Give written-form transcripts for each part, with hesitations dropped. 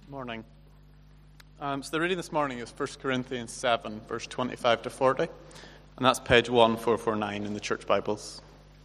Morning. So the reading this morning is 1 Corinthians 7, verse 25 to 40, and that's page 1449 in the Church Bibles.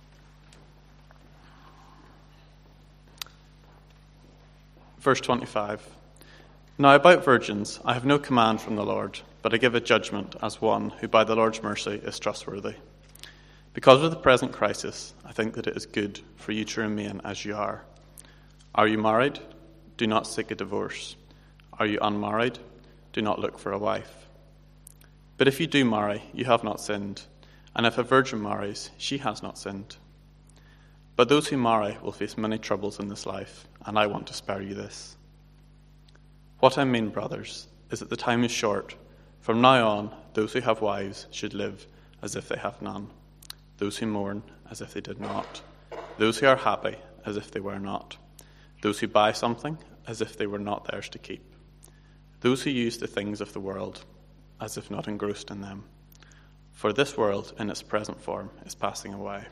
Verse 25. Now about virgins, I have no command from the Lord, but I give a judgment as one who by the Lord's mercy is trustworthy. Because of the present crisis, I think that it is good for you to remain as you are. Are you married? Do not seek a divorce. Are you unmarried? Do not look for a wife. But if you do marry, you have not sinned, and if a virgin marries, she has not sinned. But those who marry will face many troubles in this life, and I want to spare you this. What I mean, brothers, is that the time is short. From now on, those who have wives should live as if they have none, those who mourn as if they did not, those who are happy as if they were not, those who buy something as if they were not theirs to keep, those who use the things of the world as if not engrossed in them. For this world in its present form is passing away.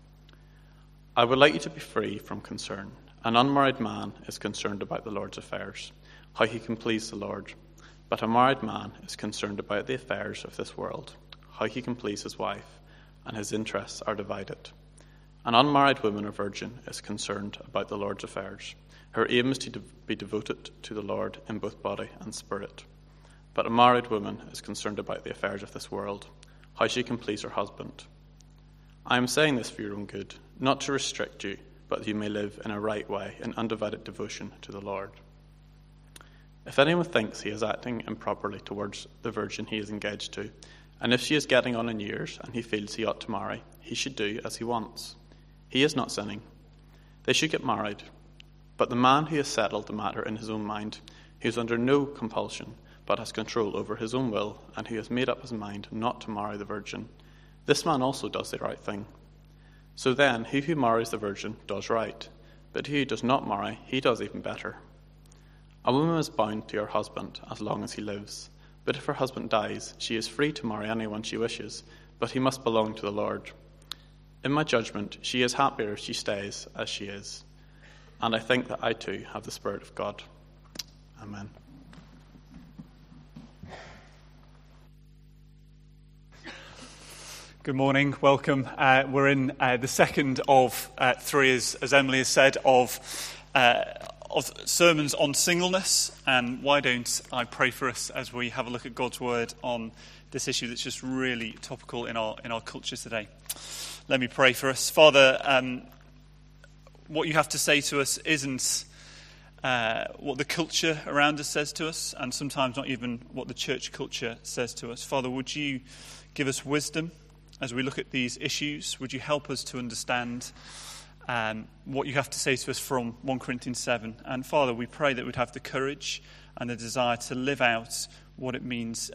I would like you to be free from concern. An unmarried man is concerned about the Lord's affairs, how he can please the Lord. But a married man is concerned about the affairs of this world, how he can please his wife, and his interests are divided. An unmarried woman or virgin is concerned about the Lord's affairs. Her aim is to be devoted to the Lord in both body and spirit. But a married woman is concerned about the affairs of this world, how she can please her husband. I am saying this for your own good, not to restrict you, but that you may live in a right way in undivided devotion to the Lord. If anyone thinks he is acting improperly towards the virgin he is engaged to, and if she is getting on in years and he feels he ought to marry, he should do as he wants. He is not sinning. They should get married. But the man who has settled the matter in his own mind, who is under no compulsion, but has control over his own will, and who has made up his mind not to marry the virgin, this man also does the right thing. So then, he who marries the virgin does right, but he who does not marry, he does even better. A woman is bound to her husband as long as he lives, but if her husband dies, she is free to marry anyone she wishes, but he must belong to the Lord. In my judgment, she is happier if she stays as she is. And I think that I too have the Spirit of God. Amen. Good morning, welcome. We're in the second of three, as Emily has said, of sermons on singleness. And why don't I pray for us as we have a look at God's Word on this issue that's just really topical in our culture today. Let me pray for us. Father, what you have to say to us isn't what the culture around us says to us, and sometimes not even what the church culture says to us. Father, would you give us wisdom as we look at these issues? Would you help us to understand what you have to say to us from 1 Corinthians 7? And Father, we pray that we'd have the courage and the desire to live out what it means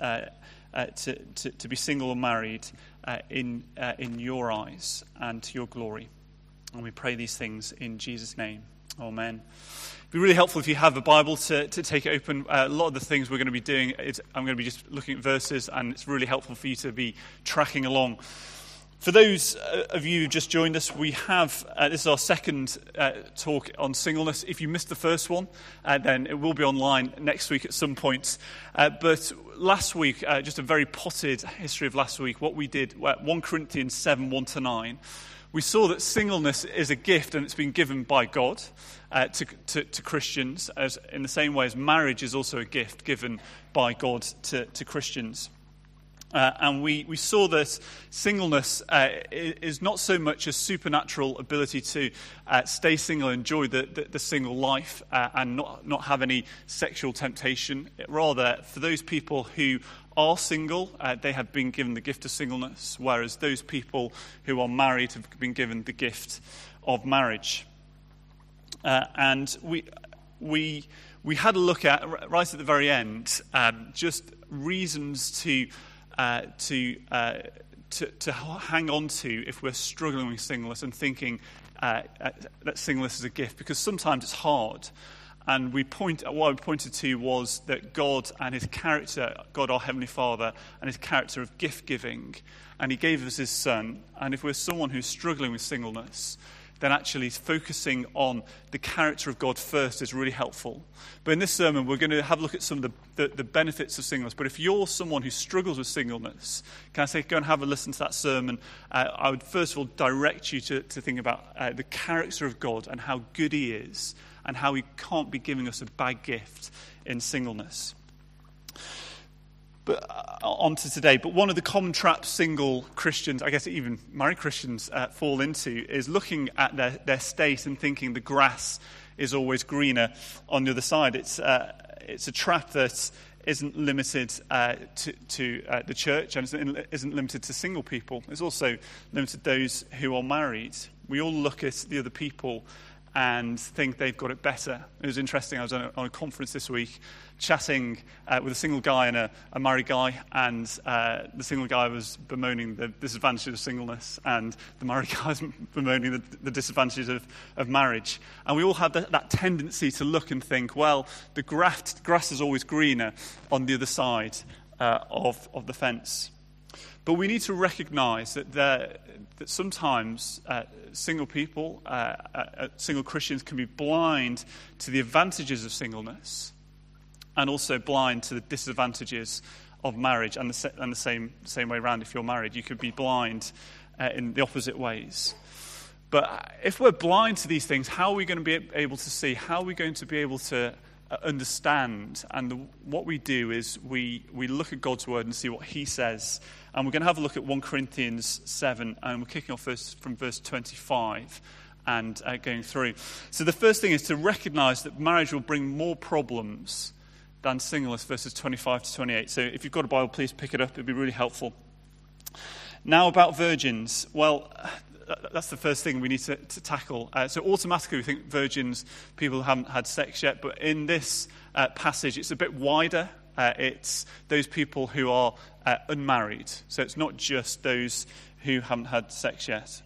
to be single or married in your eyes and to your glory. And we pray these things in Jesus' name. Amen. It'd be really helpful if you have a Bible to take it open. A lot of the things we're going to be doing, I'm going to be just looking at verses, and it's really helpful for you to be tracking along. For those of you who just joined us, we have, this is our second talk on singleness. If you missed the first one, then it will be online next week at some point. But last week, just a very potted history of last week, what we did, 1 Corinthians 7, 1-9, we saw that singleness is a gift and it's been given by God to Christians, as in the same way as marriage is also a gift given by God to Christians. And we saw that singleness is not so much a supernatural ability to stay single, enjoy the single life, and not have any sexual temptation. Rather, for those people who are single, they have been given the gift of singleness, whereas those people who are married have been given the gift of marriage. And we had a look at, right at the very end, just reasons to hang on to if we're struggling with singleness and thinking that singleness is a gift, because sometimes it's hard. And what we pointed to was that God and his character, God our Heavenly Father, and his character of gift giving, and he gave us his Son. And if we're someone who's struggling with singleness, then actually focusing on the character of God first is really helpful. But in this sermon, we're going to have a look at some of the benefits of singleness. But if you're someone who struggles with singleness, can I say go and have a listen to that sermon? I would first of all direct you to think about the character of God and how good he is and how he can't be giving us a bad gift in singleness. But on to today. But one of the common traps single Christians, I guess even married Christians, fall into is looking at their state and thinking the grass is always greener on the other side. It's a trap that isn't limited to the church and isn't limited to single people. It's also limited to those who are married. We all look at the other people and think they've got it better. It was interesting, I was on a conference this week chatting with a single guy and a married guy, and the single guy was bemoaning the disadvantages of singleness, and the married guy was bemoaning the disadvantages of marriage. And we all have that tendency to look and think, well, the grass is always greener on the other side of the fence. But we need to recognise that sometimes single people, single Christians can be blind to the advantages of singleness and also blind to the disadvantages of marriage, and the same way around. If you're married, you could be blind in the opposite ways. But if we're blind to these things, how are we going to be able to see? How are we going to be able to understand? And what we do is we look at God's word and see what he says. And we're going to have a look at 1 Corinthians 7, and we're kicking off from verse 25 and going through. So the first thing is to recognize that marriage will bring more problems than singleness, verses 25 to 28. So if you've got a Bible, please pick it up. It'd be really helpful. Now about virgins. Well, that's the first thing we need to tackle. So automatically we think virgins, people who haven't had sex yet. But in this passage, it's a bit wider. It's those people who are unmarried. So it's not just those who haven't had sex yet.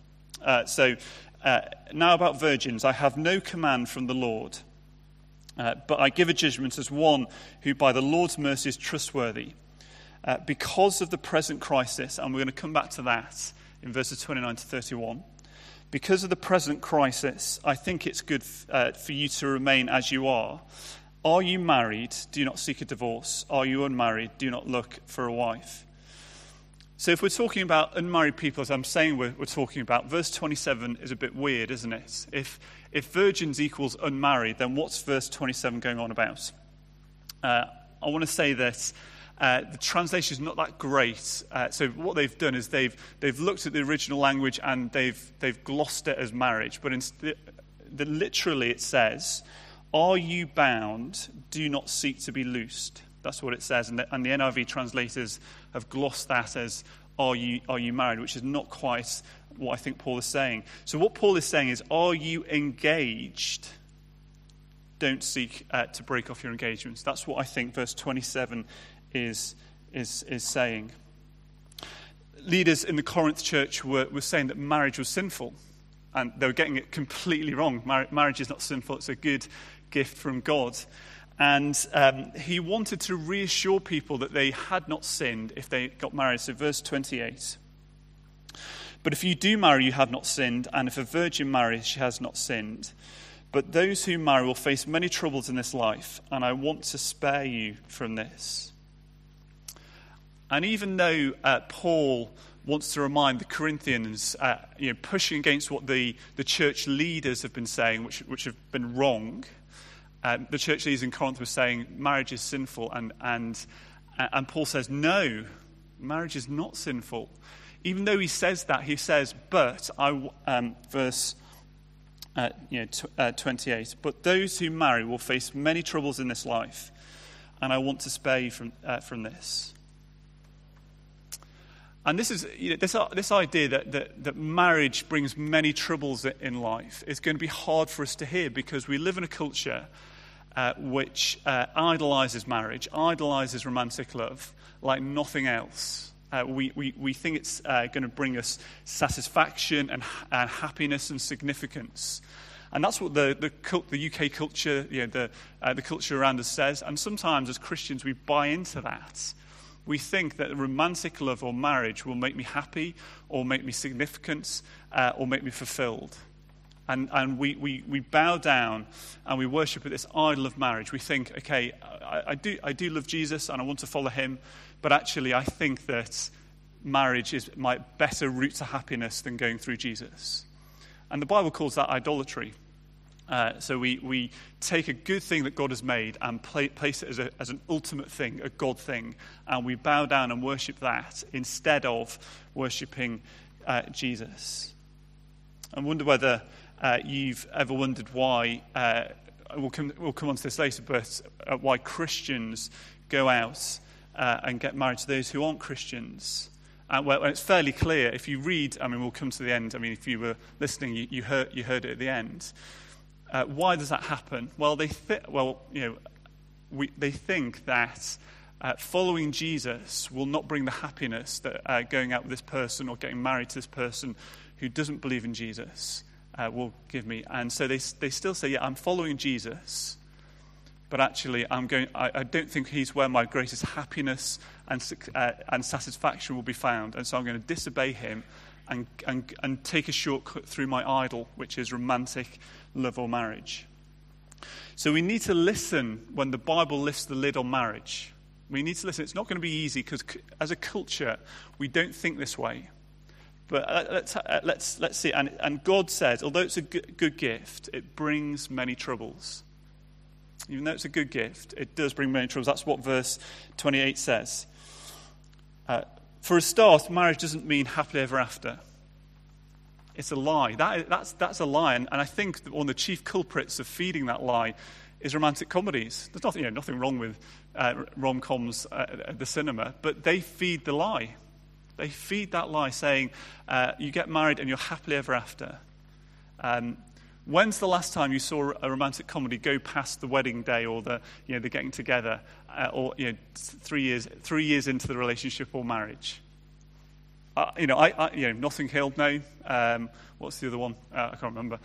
Now about virgins. I have no command from the Lord, but I give a judgment as one who by the Lord's mercy is trustworthy. Because of the present crisis, and we're going to come back to that in verses 29 to 31. Because of the present crisis, I think it's good for you to remain as you are. Are you married? Do not seek a divorce. Are you unmarried? Do not look for a wife. So if we're talking about unmarried people, as I'm saying we're talking about, verse 27 is a bit weird, isn't it? If virgins equals unmarried, then what's verse 27 going on about? I want to say that the translation is not that great. So what they've done is they've looked at the original language and they've glossed it as marriage. But literally it says, are you bound? Do not seek to be loosed. That's what it says. And the NIV translators have glossed that as, are you married? Which is not quite what I think Paul is saying. So what Paul is saying is, are you engaged? Don't seek to break off your engagements. That's what I think verse 27 is saying. Leaders in the Corinth church were saying that marriage was sinful. And they were getting it completely wrong. Marriage is not sinful. It's a good gift from God. And he wanted to reassure people that they had not sinned if they got married. So verse 28. But if you do marry, you have not sinned. And if a virgin marries, she has not sinned. But those who marry will face many troubles in this life. And I want to spare you from this. And even though Paul wants to remind the Corinthians, pushing against what the church leaders have been saying, which have been wrong. The church leaders in Corinth were saying marriage is sinful, and Paul says no, marriage is not sinful. Even though he says that, he says, but verse 28. But those who marry will face many troubles in this life, and I want to spare you from this. And this is this idea that marriage brings many troubles in life is going to be hard for us to hear, because we live in a culture which idolizes marriage, idolizes romantic love like nothing else. We think it's going to bring us satisfaction and happiness and significance. And that's what the UK culture, the culture around us says. And sometimes as Christians we buy into that. We think that romantic love or marriage will make me happy or make me significant or make me fulfilled. And we bow down and we worship at this idol of marriage. We think, okay, I do love Jesus and I want to follow him, but actually I think that marriage is my better route to happiness than going through Jesus. And the Bible calls that idolatry. So we take a good thing that God has made and place it as an ultimate thing, a God thing, and we bow down and worship that instead of worshipping Jesus. I wonder whether you've ever wondered why, we'll come on to this later, but why Christians go out and get married to those who aren't Christians. Well, it's fairly clear. If you read, we'll come to the end. If you were listening, you heard it at the end. Why does that happen? Well, they think that following Jesus will not bring the happiness that going out with this person or getting married to this person who doesn't believe in Jesus will give me. And so they still say, yeah, I'm following Jesus, but actually I don't think he's where my greatest happiness and satisfaction will be found. And so I'm going to disobey him and take a shortcut through my idol, which is romantic love or marriage. So we need to listen when the Bible lifts the lid on marriage. We need to listen. It's not going to be easy because as a culture, we don't think this way. But let's see. And God says, although it's a good gift, it brings many troubles. Even though it's a good gift, it does bring many troubles. That's what verse 28 says. For a start, marriage doesn't mean happily ever after. It's a lie. That's a lie. And I think one of the chief culprits of feeding that lie is romantic comedies. There's nothing wrong with rom-coms at the cinema, but they feed the lie. They feed that lie saying, you get married and you're happily ever after. When's the last time you saw a romantic comedy go past the wedding day or the getting together, or 3 years into the relationship or marriage? Notting Hill, no. What's the other one? I can't remember.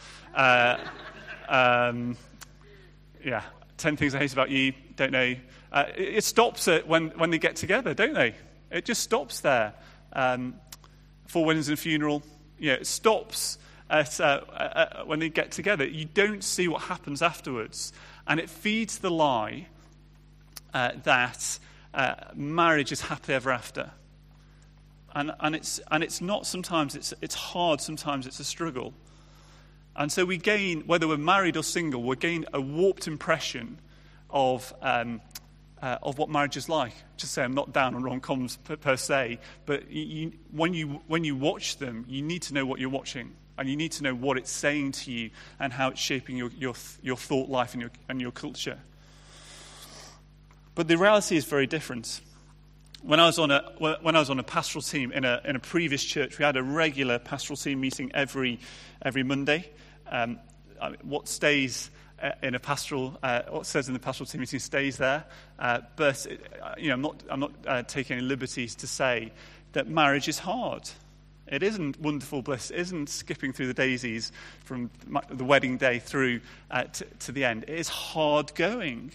10 Things I Hate About You, don't know. It stops at when they get together, don't they? It just stops there. 4 Weddings and a Funeral, it stops at when they get together. You don't see what happens afterwards. And it feeds the lie that marriage is happily ever after. And it's not. Sometimes it's hard. Sometimes it's a struggle. And so we gain, whether we're married or single, we gain a warped impression of what marriage is like. Just say I'm not down on rom-coms per se, but when you watch them, you need to know what you're watching, and you need to know what it's saying to you and how it's shaping your thought life and your culture. But the reality is very different. When I was on a pastoral team in a previous church, we had a regular pastoral team meeting every Monday. What stays in a pastoral, what says in the pastoral team meeting stays there. But I'm not taking any liberties to say that marriage is hard. It isn't wonderful bliss. It isn't skipping through the daisies from the wedding day through to the end. It is hard going.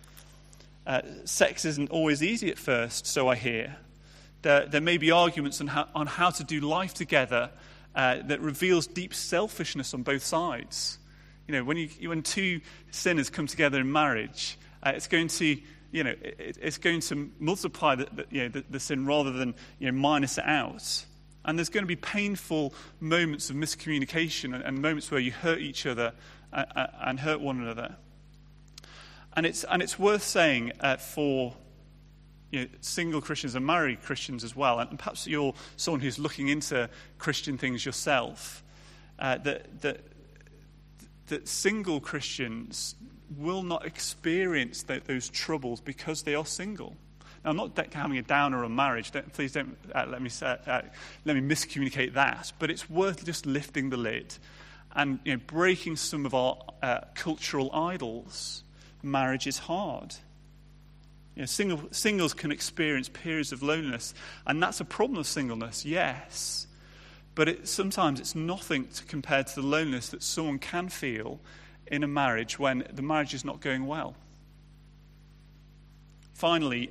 Sex isn't always easy at first, so I hear. There may be arguments on how to do life together that reveals deep selfishness on both sides. When two sinners come together in marriage, it's going to multiply the sin rather than minus it out. And there's going to be painful moments of miscommunication and moments where you hurt each other and hurt one another. And it's worth saying for single Christians and married Christians as well, and perhaps you're someone who's looking into Christian things yourself, that single Christians will not experience those troubles because they are single. Now, I'm not having a downer on marriage. Please don't let me miscommunicate that. But it's worth just lifting the lid and breaking some of our cultural idols. Marriage is hard. Singles can experience periods of loneliness, and that's a problem of singleness, yes. But sometimes it's nothing compared to the loneliness that someone can feel in a marriage when the marriage is not going well. Finally,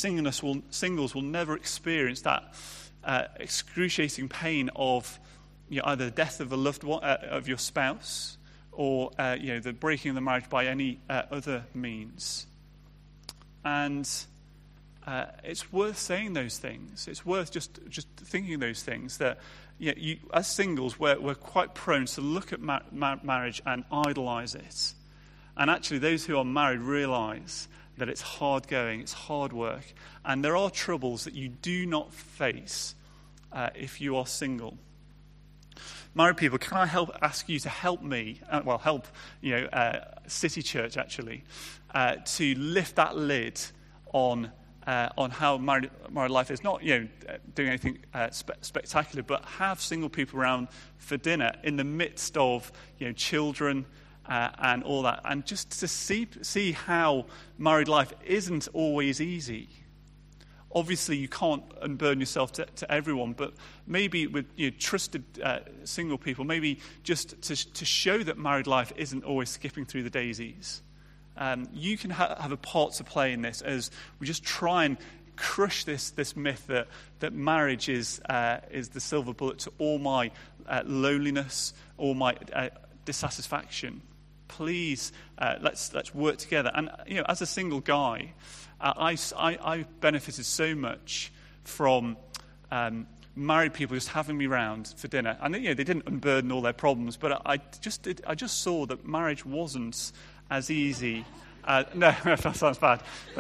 singles will never experience that excruciating pain of either the death of a loved one, of your spouse, or the breaking of the marriage by any other means. And it's worth saying those things. It's worth just thinking those things, that you, as singles, we're quite prone to look at marriage and idolize it. And actually, those who are married realize that it's hard going, it's hard work, and there are troubles that you do not face if you are single. Married people, can I ask you to help me, help City Church actually, to lift that lid on how married life is. Not doing anything spectacular, but have single people around for dinner in the midst of children and all that, and just to see how married life isn't always easy. Obviously, you can't unburden yourself to everyone, but maybe with trusted single people, maybe just to show that married life isn't always skipping through the daisies. You can have a part to play in this as we just try and crush this myth that marriage is the silver bullet to all my loneliness, all my dissatisfaction. Please, let's work together. And as a single guy, I benefited so much from married people just having me round for dinner. And they didn't unburden all their problems, but I just saw that marriage wasn't as easy. No, that sounds bad.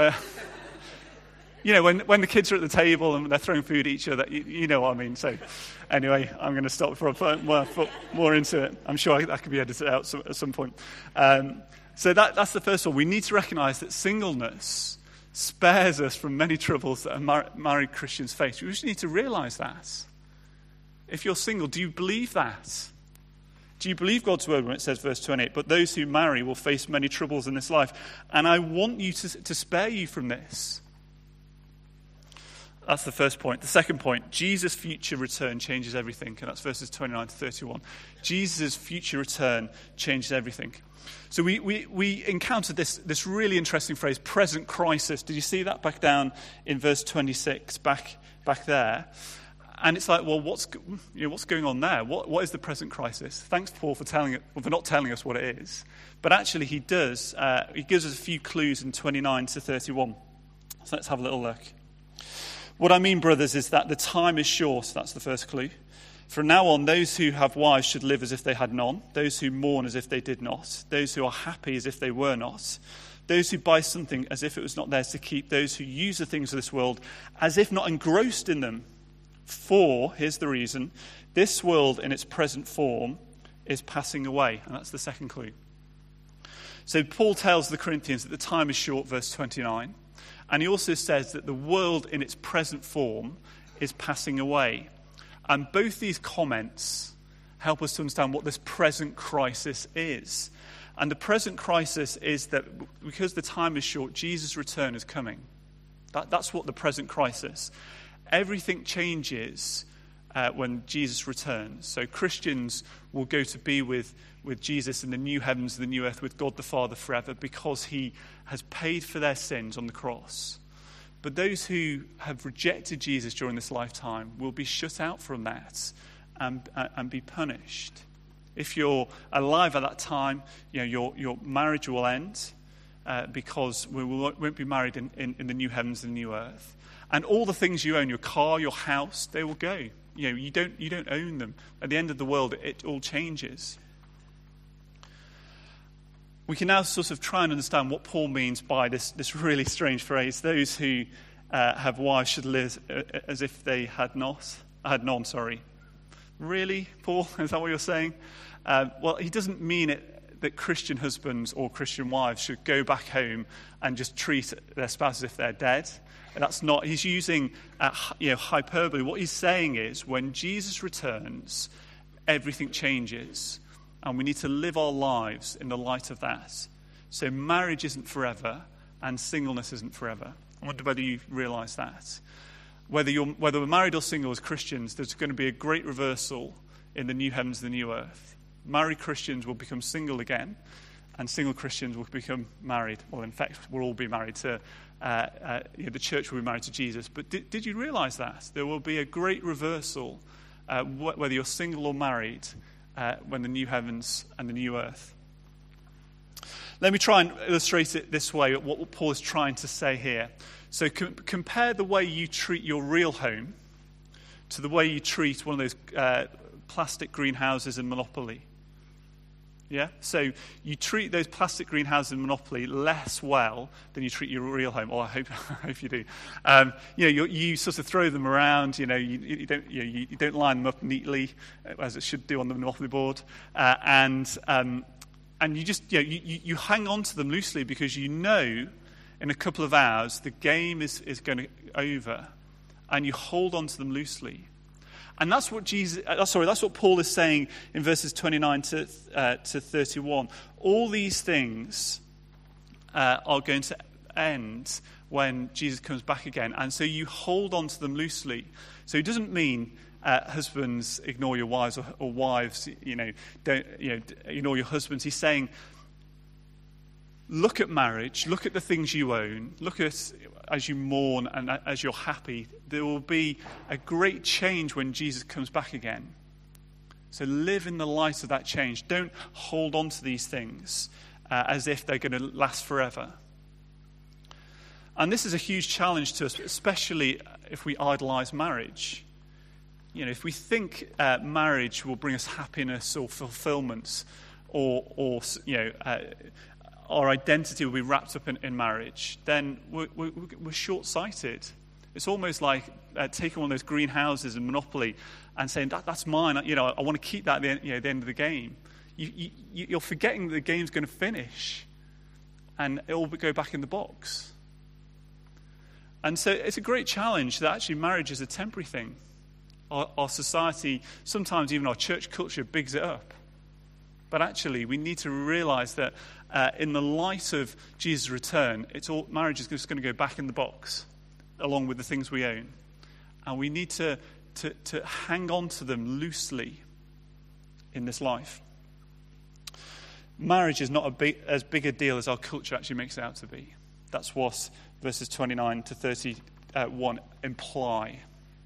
When the kids are at the table and they're throwing food at each other, you know what I mean. So anyway, I'm going to stop before I put more into it. I'm sure that could be edited out at some point. So that's the first one. We need to recognize that singleness spares us from many troubles that married Christians face. We just need to realize that. If you're single, do you believe that? Do you believe God's word when it says, verse 28, but those who marry will face many troubles in this life? And I want you to spare you from this. That's the first point. The second point, Jesus' future return changes everything. And that's verses 29 to 31. Jesus' future return changes everything. So we encountered this really interesting phrase, present crisis. Did you see that back down in verse 26, back there? And it's like, well, what's going on there? What is the present crisis? Thanks, Paul, for not telling us what it is. But actually, he does. He gives us a few clues in 29 to 31. So let's have a little look. What I mean, brothers, is that the time is short. That's the first clue. From now on, those who have wives should live as if they had none. Those who mourn as if they did not. Those who are happy as if they were not. Those who buy something as if it was not theirs to keep. Those who use the things of this world as if not engrossed in them. For, here's the reason, this world in its present form is passing away. And that's the second clue. So Paul tells the Corinthians that the time is short, verse 29. And he also says that the world in its present form is passing away. And both these comments help us to understand what this present crisis is. And the present crisis is that because the time is short, Jesus' return is coming. That's what the present crisis. Everything changes when Jesus returns. So Christians will go to be with Jesus in the new heavens and the new earth with God the Father forever because he has paid for their sins on the cross. But those who have rejected Jesus during this lifetime will be shut out from that and be punished. If you're alive at that time, your marriage will end because we won't be married in the new heavens and new earth. And all the things you own, your car, your house, they will go. You don't own them. At the end of the world, it all changes. We can now sort of try and understand what Paul means by this really strange phrase. Those who have wives should live as if they had none. Really, Paul? Is that what you're saying? Well, he doesn't mean it that Christian husbands or Christian wives should go back home and just treat their spouse as if they're dead. That's not. He's using hyperbole. What he's saying is when Jesus returns, everything changes. And we need to live our lives in the light of that. So marriage isn't forever, and singleness isn't forever. I wonder whether you realise that. Whether we're married or single as Christians, there's going to be a great reversal in the new heavens and the new earth. Married Christians will become single again, and single Christians will become married. Well, in fact, we'll all be married to, the church will be married to Jesus. But did you realise that? There will be a great reversal whether you're single or married, when the new heavens and the new earth. Let me try and illustrate it this way, what Paul is trying to say here. So compare the way you treat your real home to the way you treat one of those plastic greenhouses in Monopoly. Yeah? So you treat those plastic greenhouses in Monopoly less well than you treat your real home. Or I hope you do. You sort of throw them around. You don't line them up neatly as it should do on the Monopoly board, and you just you hang on to them loosely because you know in a couple of hours the game is going to be over, and you hold on to them loosely. And that's what that's what Paul is saying in verses 29 to 31. All these things are going to end when Jesus comes back again, and so you hold on to them loosely. So it doesn't mean husbands ignore your wives, or wives don't ignore your husbands. He's saying, look at marriage, look at the things you own, look at as you mourn and as you're happy. There will be a great change when Jesus comes back again. So live in the light of that change. Don't hold on to these things as if they're going to last forever. And this is a huge challenge to us, especially if we idolize marriage. If we think marriage will bring us happiness or fulfillment, or our identity will be wrapped up in marriage, then we're short-sighted. It's almost like taking one of those greenhouses in Monopoly and saying, that's mine, I want to keep that at the end of the game. You're forgetting that the game's going to finish and it will go back in the box. And so it's a great challenge that actually marriage is a temporary thing. Our society, sometimes even our church culture, bigs it up. But actually, we need to realize that in the light of Jesus' return, marriage is just going to go back in the box, along with the things we own. And we need to hang on to them loosely in this life. Marriage is not as big a deal as our culture actually makes it out to be. That's what verses 29 to 31 imply.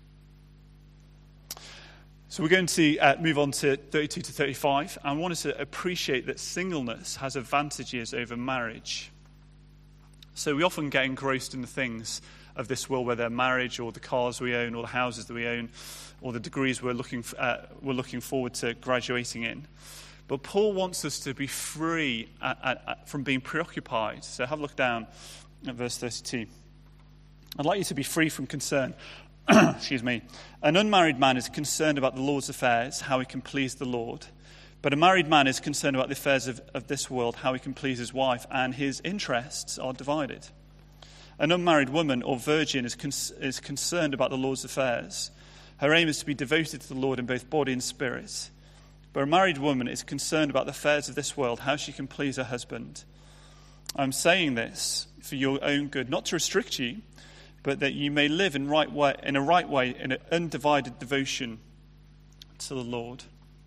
So we're going to move on to 32 to 35. I want us to appreciate that singleness has advantages over marriage. So we often get engrossed in the things of this world, whether marriage or the cars we own or the houses that we own or the degrees we're looking forward to graduating in. But Paul wants us to be free from being preoccupied. So have a look down at verse 32. I'd like you to be free from concern. Excuse me. An unmarried man is concerned about the Lord's affairs, how he can please the Lord. But a married man is concerned about the affairs of this world, how he can please his wife, and his interests are divided. An unmarried woman or virgin is concerned about the Lord's affairs. Her aim is to be devoted to the Lord in both body and spirit. But a married woman is concerned about the affairs of this world, how she can please her husband. I'm saying this for your own good, not to restrict you, but that you may live in a right way, in an undivided devotion to the Lord.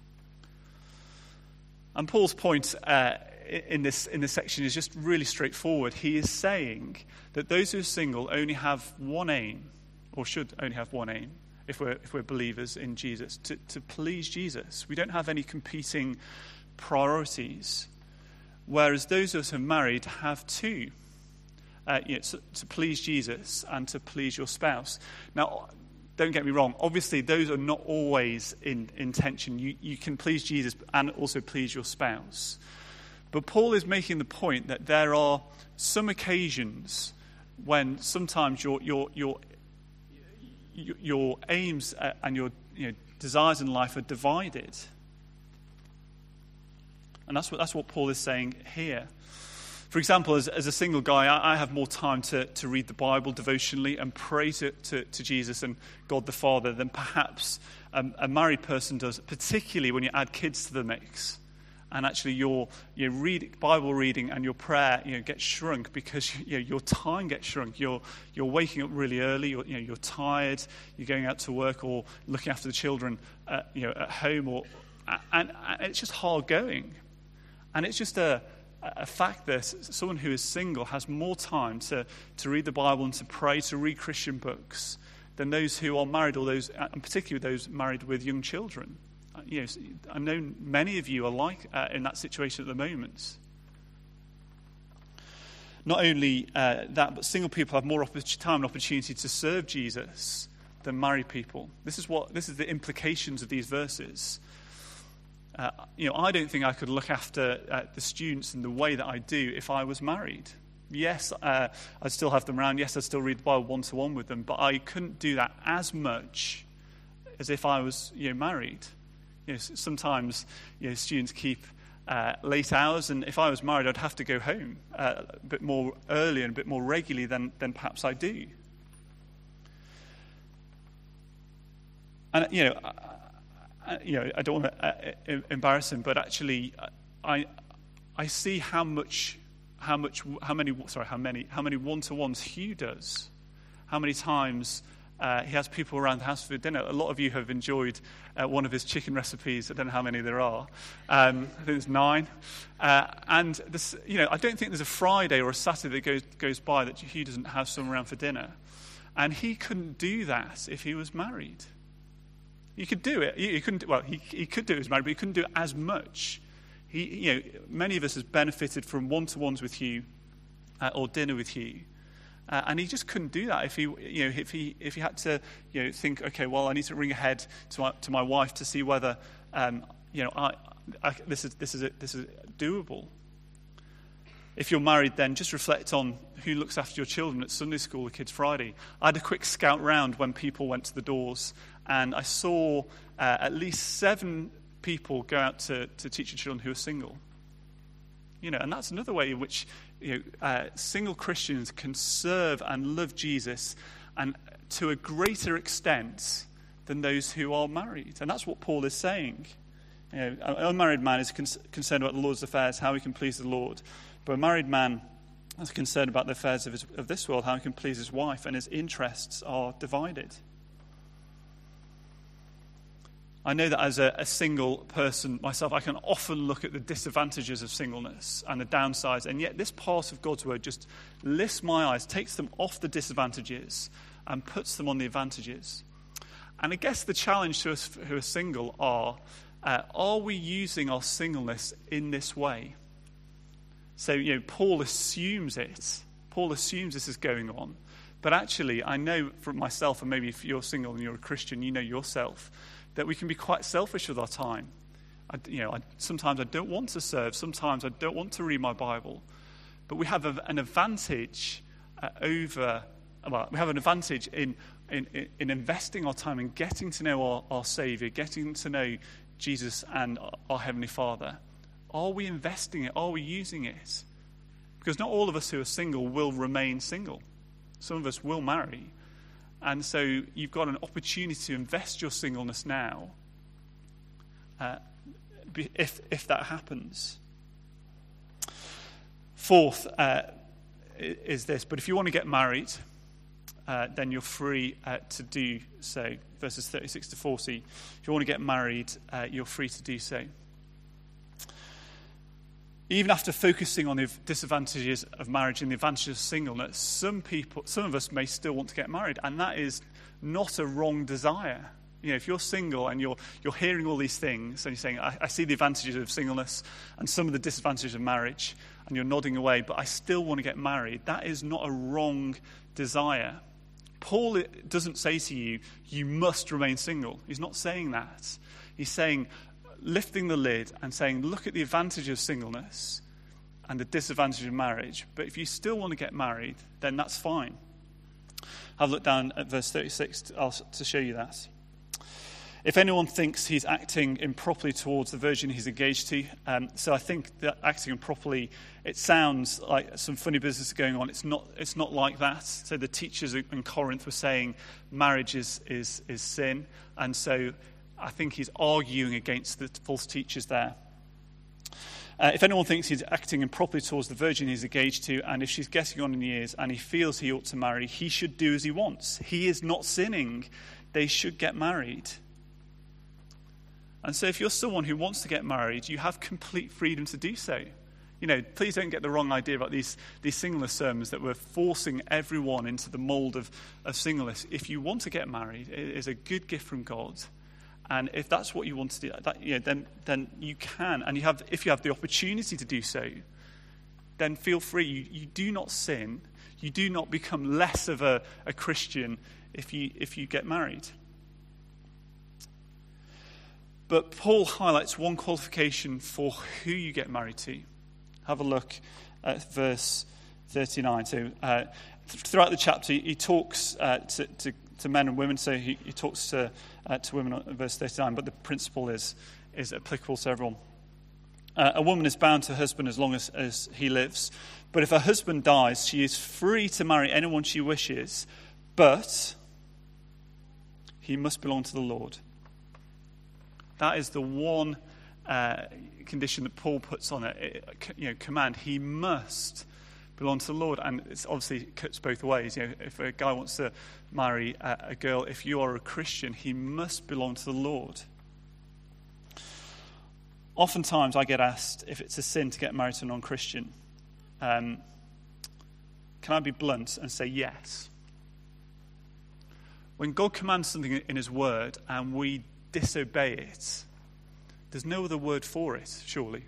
And Paul's point in this section is just really straightforward. He is saying that those who are single only have one aim, or should only have one aim, if we're believers in Jesus, to please Jesus. We don't have any competing priorities. Whereas those of us who are married have two. To please Jesus and to please your spouse. Now, don't get me wrong. Obviously, those are not always in tension. You can please Jesus and also please your spouse. But Paul is making the point that there are some occasions when sometimes your aims and your desires in life are divided. And that's what Paul is saying here. For example, as a single guy, I have more time to read the Bible devotionally and pray to Jesus and God the Father than perhaps a married person does, particularly when you add kids to the mix. And actually your Bible reading and your prayer gets shrunk because your time gets shrunk. You're waking up really early, you're tired, you're going out to work or looking after the children at home, and it's just hard going. And it's just a fact that someone who is single has more time to read the Bible and to pray, to read Christian books than those who are married, or those, and particularly those married with young children. I know many of you are in that situation at the moment. Not only that, but single people have more time and opportunity to serve Jesus than married people. This is the implications of these verses. I don't think I could look after the students in the way that I do if I was married. Yes, I'd still have them around. Yes, I'd still read the Bible one-to-one with them, but I couldn't do that as much as if I was married. Sometimes students keep late hours, and if I was married, I'd have to go home a bit more early and a bit more regularly than perhaps I do. And I don't want to embarrass him, but actually, I see how many one-to-ones Hugh does. How many times he has people around the house for dinner. A lot of you have enjoyed one of his chicken recipes. I don't know how many there are. I think there's 9. And this, I don't think there's a Friday or a Saturday that goes by that Hugh doesn't have someone around for dinner. And he couldn't do that if he was married. He could do it. He couldn't. Well, he could do it as married, but he couldn't do it as much. Many of us has benefited from one-to-ones with Hugh or dinner with Hugh, and he just couldn't do that if he had to think, okay, well, I need to ring ahead to my wife to see whether this is doable. If you're married, then just reflect on who looks after your children at Sunday school or Kids Friday. I had a quick scout round when people went to the doors, and I saw at least 7 people go out to teach your children who are single. And that's another way in which single Christians can serve and love Jesus, and to a greater extent than those who are married. And that's what Paul is saying. An unmarried man is concerned about the Lord's affairs, how he can please the Lord. But a married man is concerned about the affairs of this world, how he can please his wife, and his interests are divided. I know that as a single person myself, I can often look at the disadvantages of singleness and the downsides, and yet this part of God's word just lifts my eyes, takes them off the disadvantages and puts them on the advantages. And I guess the challenge to us who are single are we using our singleness in this way? So, Paul assumes it. Paul assumes this is going on. But actually, I know from myself, and maybe if you're single and you're a Christian, you know yourself, that we can be quite selfish with our time. Sometimes I don't want to serve. Sometimes I don't want to read my Bible. But we have an advantage we have an advantage in investing our time and getting to know our Saviour, getting to know Jesus and our Heavenly Father. Are we investing it? Are we using it? Because not all of us who are single will remain single. Some of us will marry. And so you've got an opportunity to invest your singleness now, if that happens. Fourth is this, but if you want to get married, then you're free to do so. Verses 36 to 40. If you want to get married, you're free to do so. Even after focusing on the disadvantages of marriage and the advantages of singleness, some of us may still want to get married, and that is not a wrong desire. If you're single and you're hearing all these things and you're saying, I see the advantages of singleness and some of the disadvantages of marriage, and you're nodding away, but I still want to get married, that is not a wrong desire. Paul doesn't say to you, you must remain single. He's not saying that. He's saying, lifting the lid and saying, look at the advantage of singleness and the disadvantage of marriage, but if you still want to get married, then that's fine. Have a look down at verse 36 to show you that. If anyone thinks he's acting improperly towards the virgin he's engaged to, so I think that acting improperly, it sounds like some funny business going on. It's not like that. So the teachers in Corinth were saying marriage is sin, and so I think he's arguing against the false teachers there. If anyone thinks he's acting improperly towards the virgin he's engaged to, and if she's getting on in years and he feels he ought to marry, he should do as he wants. He is not sinning. They should get married. And so if you're someone who wants to get married, you have complete freedom to do so. Please don't get the wrong idea about these singleness sermons that we're forcing everyone into the mold of singleness. If you want to get married, it is a good gift from God. And if that's what you want to do, then you can. And if you have the opportunity to do so, then feel free. You do not sin. You do not become less of a Christian if you get married. But Paul highlights one qualification for who you get married to. Have a look at verse 39. So throughout the chapter, he talks to men and women. So he talks to women in verse 39, but the principle is applicable to everyone. A woman is bound to her husband as long as he lives. But if her husband dies, she is free to marry anyone she wishes, but he must belong to the Lord. That is the one condition that Paul puts on it. Command. He must belong to the Lord, and it's obviously cuts both ways. If a guy wants to marry a girl, if you are a Christian, he must belong to the Lord. Oftentimes, I get asked if it's a sin to get married to a non-Christian. Can I be blunt and say yes? When God commands something in his word and we disobey it, there's no other word for it, surely.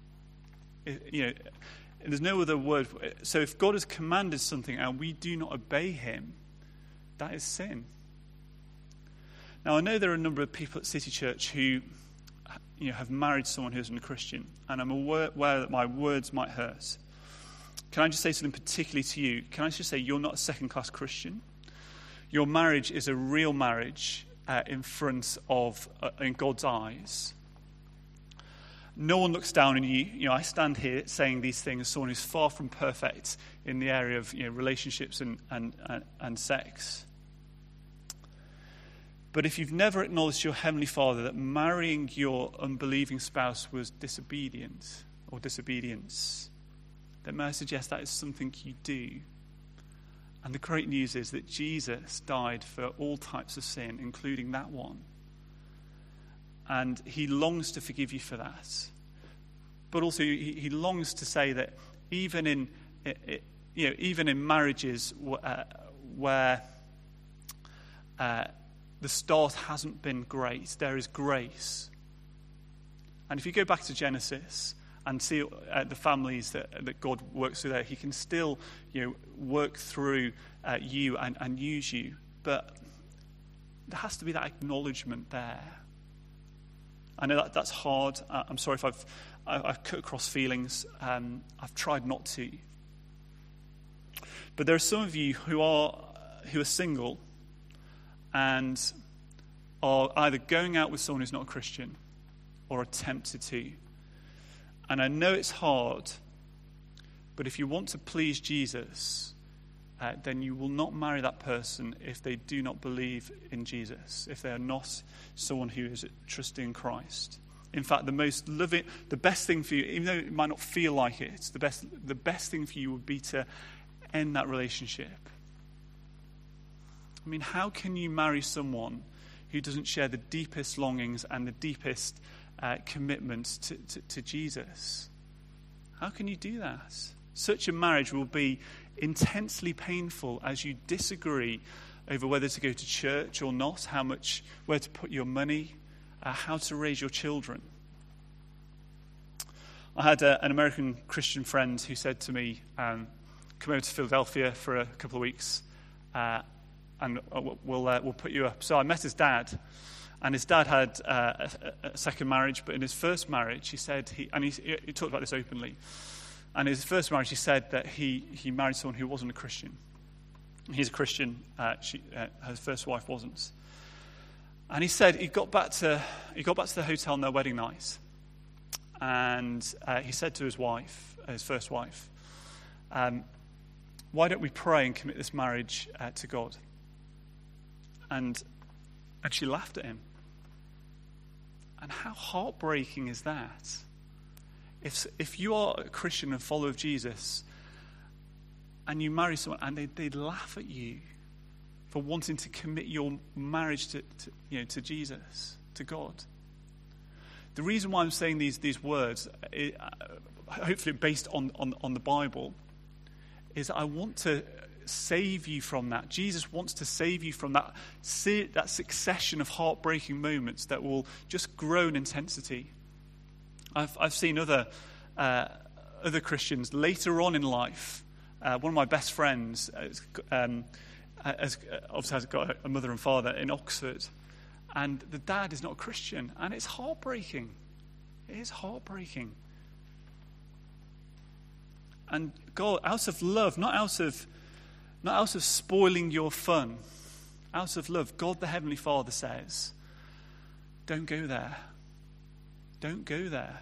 There's no other word. So if God has commanded something and we do not obey him, that is sin. Now, I know there are a number of people at City Church who have married someone who isn't a Christian, and I'm aware that my words might hurt. Can I just say something particularly to you? Can I just say you're not a second-class Christian? Your marriage is a real marriage in front of, in God's eyes. No one looks down on you. I stand here saying these things as someone who's far from perfect in the area of relationships and sex. But if you've never acknowledged your Heavenly Father that marrying your unbelieving spouse was disobedience, then may I suggest that is something you do. And the great news is that Jesus died for all types of sin, including that one. And he longs to forgive you for that. But also he longs to say that even in marriages where the start hasn't been great, there is grace. And if you go back to Genesis and see the families that God works through there, he can still work through you and use you. But there has to be that acknowledgement there. I know that's hard. I'm sorry if I've cut across feelings. I've tried not to. But there are some of you who are single and are either going out with someone who's not a Christian or are tempted to. And I know it's hard, but if you want to please Jesus, then you will not marry that person if they do not believe in Jesus, if they are not someone who is trusting in Christ. In fact, the best thing for you, even though it might not feel like it, the best thing for you would be to end that relationship. I mean, how can you marry someone who doesn't share the deepest longings and the deepest commitment to Jesus? How can you do that? Such a marriage will be intensely painful as you disagree over whether to go to church or not, where to put your money, how to raise your children. I had an American Christian friend who said to me, come over to Philadelphia for a couple of weeks and we'll put you up. So I met his dad, and his dad had a second marriage, but in his first marriage, he said, he talked about this openly, and in his first marriage, he said that he married someone who wasn't a Christian. He's a Christian, his first wife wasn't. And he said he got back to the hotel on their wedding night, and he said to his wife, his first wife, why don't we pray and commit this marriage to God? And she laughed at him. And how heartbreaking is that? If you are a Christian and follower of Jesus, and you marry someone, and they laugh at you for wanting to commit your marriage to Jesus, to God. The reason why I'm saying these words, hopefully based on the Bible, is I want to save you from that. Jesus wants to save you from that succession of heartbreaking moments that will just grow in intensity. I've seen other Christians later on in life. One of my best friends has got a mother and father in Oxford, and the dad is not a Christian, and it's heartbreaking. It is heartbreaking. And God, out of love, not out of spoiling your fun, out of love, God the Heavenly Father says, don't go there. Don't go there.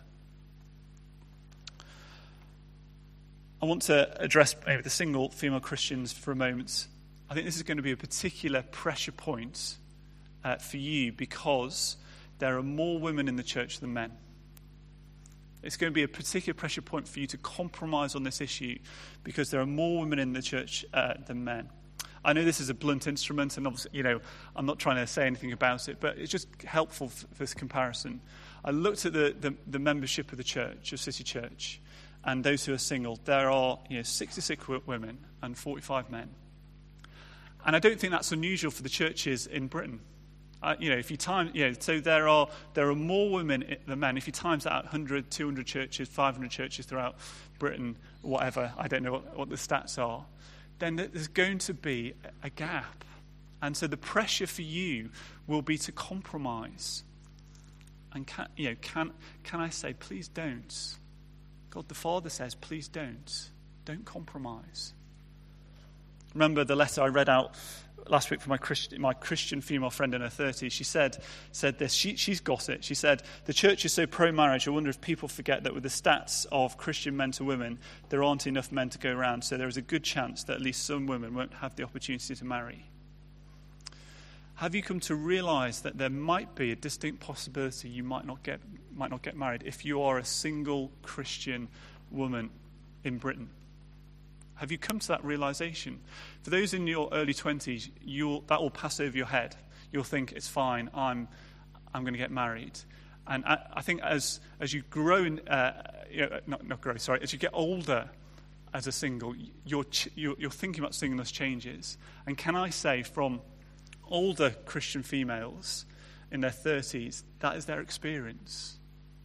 I want to address maybe the single female Christians for a moment. I think this is going to be a particular pressure point for you because there are more women in the church than men. It's going to be a particular pressure point for you to compromise on this issue because there are more women in the church than men. I know this is a blunt instrument, and obviously, I'm not trying to say anything about it, but it's just helpful for this comparison. I looked at the membership of the church, of City Church, and those who are single. There are 66 women and 45 men. And I don't think that's unusual for the churches in Britain. If you time, so there are more women than men. If you times that out, 100, 200 churches, 500 churches throughout Britain, whatever, I don't know what the stats are, then there's going to be a gap. And so the pressure for you will be to compromise. And can I say, please don't? God the Father says, please don't. Don't compromise. Remember the letter I read out last week from my Christian female friend in her 30s. She said this. She's got it. She said, the church is so pro-marriage, I wonder if people forget that with the stats of Christian men to women, there aren't enough men to go around, so there is a good chance that at least some women won't have the opportunity to marry. Have you come to realize that there might be a distinct possibility you might not get married if you are a single Christian woman in Britain? Have you come to that realization? For those in your early 20s, that will pass over your head. You'll think, it's fine, I'm going to get married. And I think as you grow, as you get older as a single, your thinking about singleness changes. And can I say, from older Christian females in their 30s, that is their experience.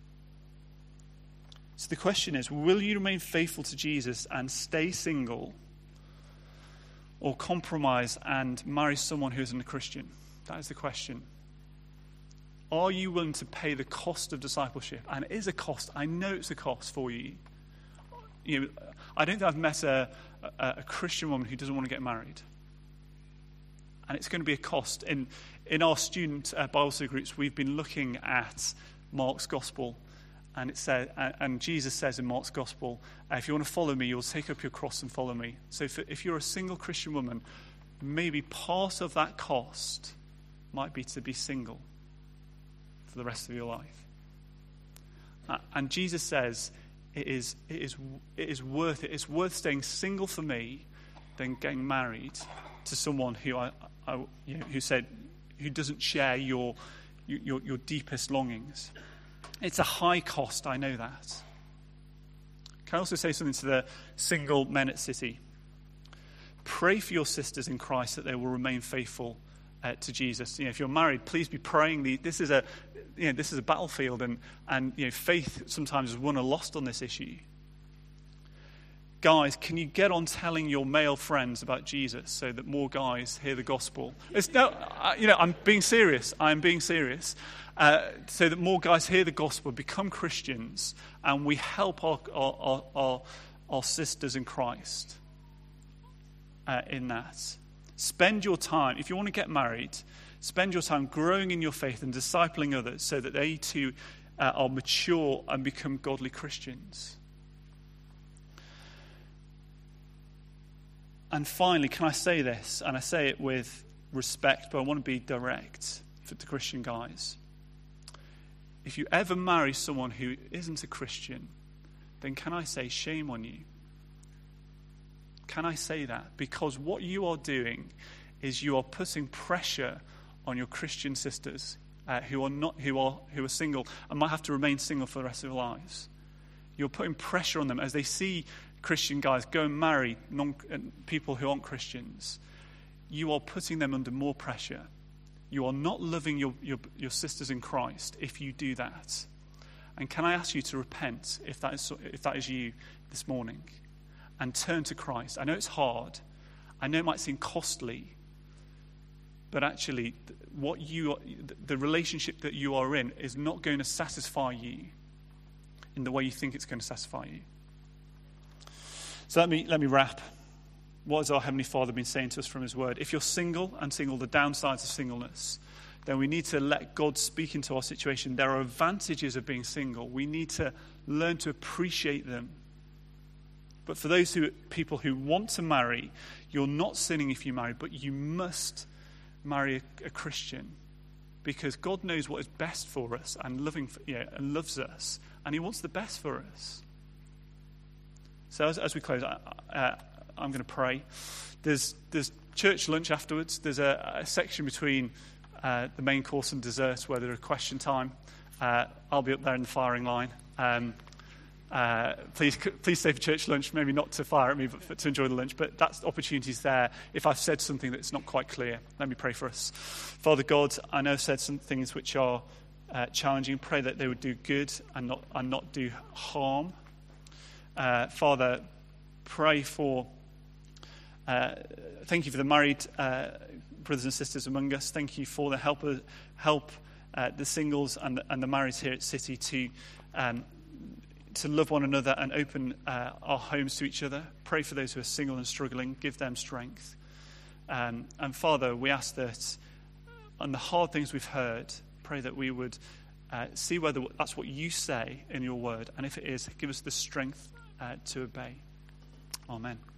So the question is, will you remain faithful to Jesus and stay single, or compromise and marry someone who isn't a Christian? That is the question. Are you willing to pay the cost of discipleship? And it is a cost. I know it's a cost for you. I don't think I've met a Christian woman who doesn't want to get married. And it's going to be a cost. In our student Bible study groups, we've been looking at Mark's Gospel. And it said, and Jesus says in Mark's Gospel, if you want to follow me, you'll take up your cross and follow me. So if you're a single Christian woman, maybe part of that cost might be to be single for the rest of your life. And Jesus says it is worth it. It's worth staying single for me than getting married to someone who doesn't share your deepest longings. It's a high cost, I know that. Can I also say something to the single men at City? Pray for your sisters in Christ that they will remain faithful to Jesus. If you're married, please be praying. This is a battlefield, and faith sometimes is won or lost on this issue. Guys, can you get on telling your male friends about Jesus so that more guys hear the gospel? I'm being serious. I'm being serious. So that more guys hear the gospel, become Christians, and we help our sisters in Christ in that. Spend your time, if you want to get married, spend your time growing in your faith and discipling others so that they too are mature and become godly Christians. And finally, can I say this? And I say it with respect, but I want to be direct to Christian guys. If you ever marry someone who isn't a Christian, then can I say shame on you? Can I say that? Because what you are doing is you are putting pressure on your Christian sisters, who are single and might have to remain single for the rest of their lives. You're putting pressure on them as they see Christian guys go and marry people who aren't Christians. You are putting them under more pressure. You are not loving your sisters in Christ if you do that. And can I ask you to repent if that is you this morning, and turn to Christ? I know it's hard. I know it might seem costly, but actually, the relationship that you are in is not going to satisfy you in the way you think it's going to satisfy you. So let me wrap. What has our Heavenly Father been saying to us from His Word? If you're single, the downsides of singleness, then we need to let God speak into our situation. There are advantages of being single. We need to learn to appreciate them. But for those people who want to marry, you're not sinning if you marry, but you must marry a Christian, because God knows what is best for us and and loves us, and He wants the best for us. So as we close, I'm going to pray. There's church lunch afterwards. There's a section between the main course and dessert where there's a question time. I'll be up there in the firing line. Please stay for church lunch, maybe not to fire at me, but to enjoy the lunch. But that's opportunities there. If I've said something that's not quite clear, let me pray for us. Father God, I know I've said some things which are challenging. Pray that they would do good and not do harm. Father, pray for... thank you for the married brothers and sisters among us. Thank you for the help the singles and the marrieds here at City to love one another and open our homes to each other. Pray for those who are single and struggling. Give them strength. And Father, we ask that on the hard things we've heard, pray that we would see whether that's what you say in your word. And if it is, give us the strength to obey. Amen.